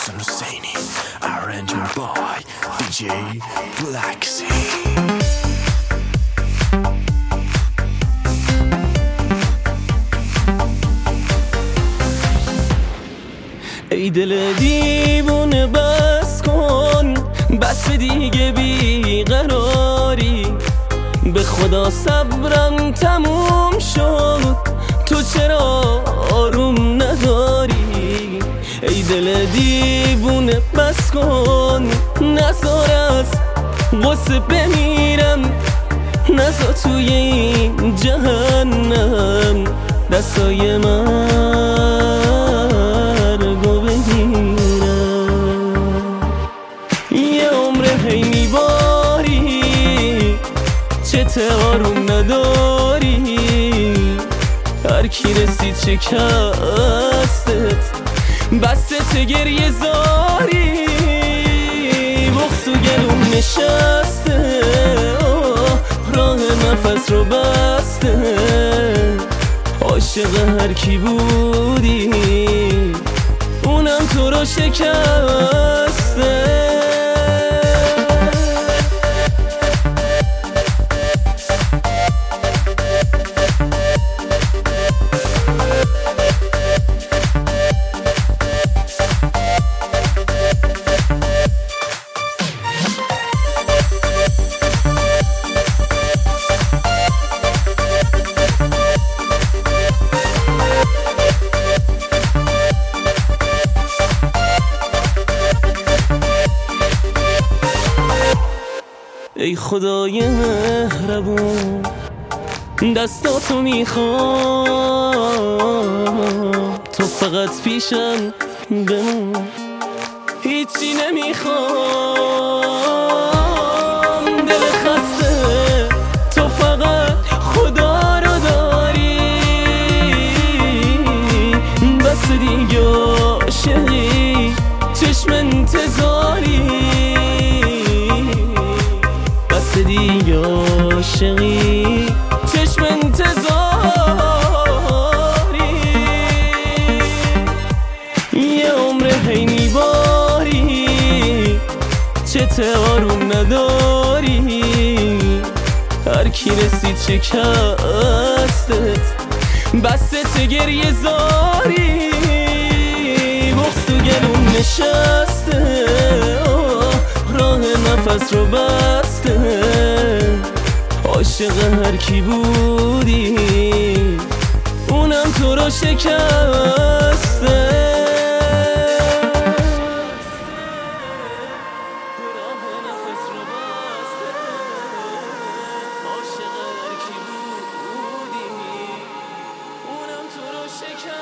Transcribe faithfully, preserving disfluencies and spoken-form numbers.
Hassan Husseini. Arrangement by دی جی Blacksy. ای دل دیوونه بس کن، بس دیگه بیقراری. به خدا صبرم تموم شد، تو چرا آروم نداری؟ ای دل دیوونه بس کن، نذار از غصه بمیرم، نذار توی این جهنم دستای مرگو بگیرم. یه عمر هی میباری، چه آروم نداری. هر کی رسید شکستت، بست گریه زاری. بغض و گلوم نشسته، راه نفس رو بسته. عاشق هر کی بودی، اونم تو رو شکسته. ای خدای مهربون، دستاتو میخوام، تو فقط پیشم بمون، هیچی نمیخوام. دل خسته تو فقط خدا رو داری، بس دیگه عاشقی، چشم انتظاری. دیگه عاشقی، چشم انتظاری. یه عمر هی میباری، چه آروم نداری. هر کی رسید شکستت، بست گریه زاری. بغض و گلوم نشسته، راه نفس رو بسته. عاشق هر کی بودی، اونم تو رو شکسته. عاشق هر کی بودی، اونم تو رو شکسته.